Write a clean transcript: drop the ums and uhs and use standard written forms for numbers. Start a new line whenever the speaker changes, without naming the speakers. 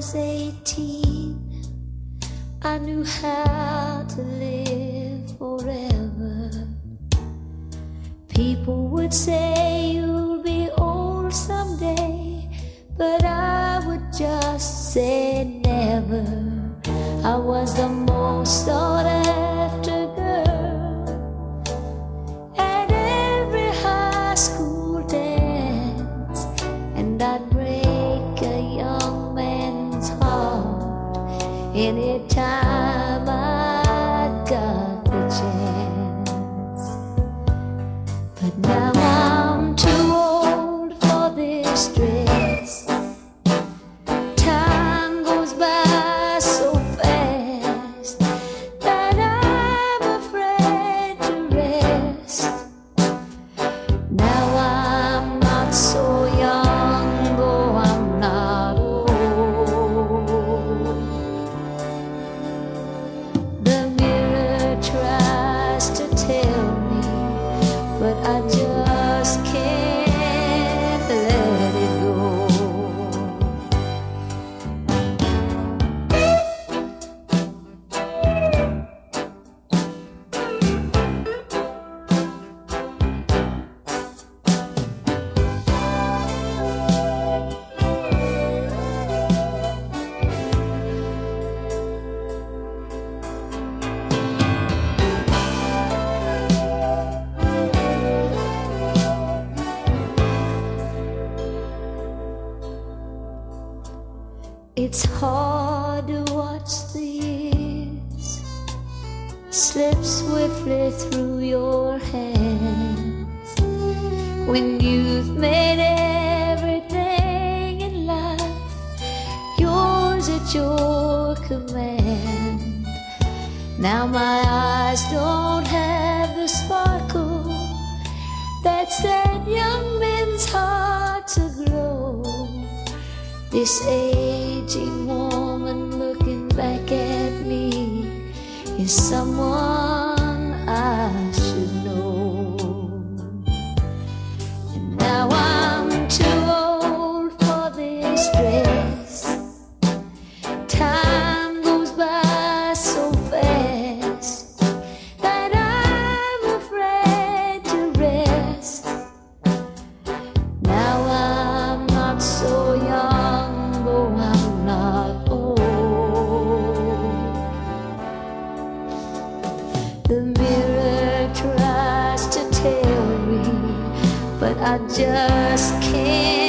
was 18, I knew how to live forever. People would say you'll be old someday, but I would just say never. I was the most sought after girl at every high school dance, and I'd break a young man's heart anytime I got the chance. But now I'm too old for this dress. Time goes by so fast that I'm afraid to rest. Now I'm not so young, though I'm not old. The mirror tries to tell me, but I just can't let it go. It's hard to watch the years slip swiftly through your hands when you've made everything in life yours at your command. Now my eyes don't have the sparkle that set young men's hearts aglow. This aging woman looking back at me is someone I should know. And now I'm too old for this dress. Time goes by so fast that I'm afraid to rest. Now I'm not so young, though I'm not old. The mirror tries to tell me, but I just can't